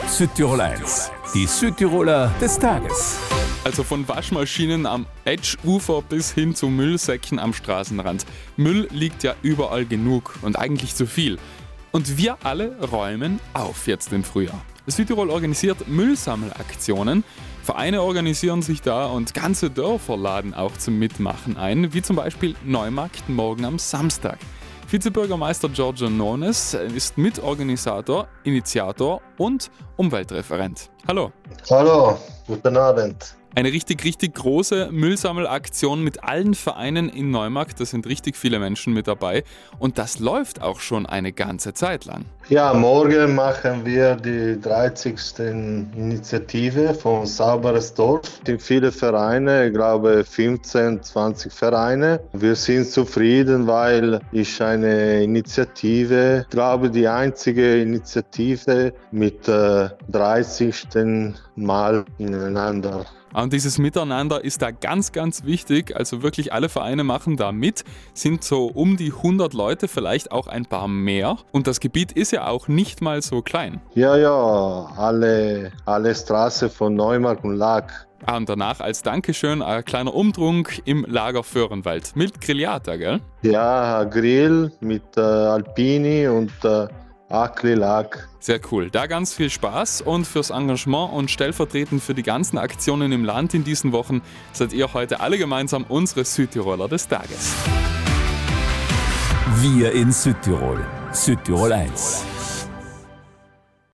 Südtirol 1, die Südtiroler des Tages. Also von Waschmaschinen am Edge-Ufer bis hin zu Müllsäcken am Straßenrand. Müll liegt ja überall genug und eigentlich zu viel. Und wir alle räumen auf jetzt im Frühjahr. Südtirol organisiert Müllsammelaktionen. Vereine organisieren sich da und ganze Dörfer laden auch zum Mitmachen ein, wie zum Beispiel Neumarkt morgen am Samstag. Vizebürgermeister Giorgio Nones ist Mitorganisator, Initiator und Umweltreferent. Hallo. Hallo, guten Abend. Eine richtig große Müllsammelaktion mit allen Vereinen in Neumarkt. Da sind richtig viele Menschen mit dabei. Und das läuft auch schon eine ganze Zeit lang. Ja, morgen machen wir die 30. Initiative von Sauberes Dorf. Es sind viele Vereine, ich glaube 15, 20 Vereine. Wir sind zufrieden, weil ich eine Initiative, ich glaube die einzige Initiative mit 30. Mal ineinander. Und dieses Miteinander ist da ganz wichtig. Also wirklich alle Vereine machen da mit. Sind so um die 100 Leute, vielleicht auch ein paar mehr. Und das Gebiet ist ja auch nicht mal so klein. Ja, alle Straßen von Neumarkt und Laak. Und danach als Dankeschön ein kleiner Umtrunk im Lager Föhrenwald. Mit Grigliata, gell? Ja, Grill mit Alpini und Laak. Sehr cool. Da ganz viel Spaß und fürs Engagement und stellvertretend für die ganzen Aktionen im Land in diesen Wochen seid ihr heute alle gemeinsam unsere Südtiroler des Tages. Wir in Südtirol. Südtirol 1.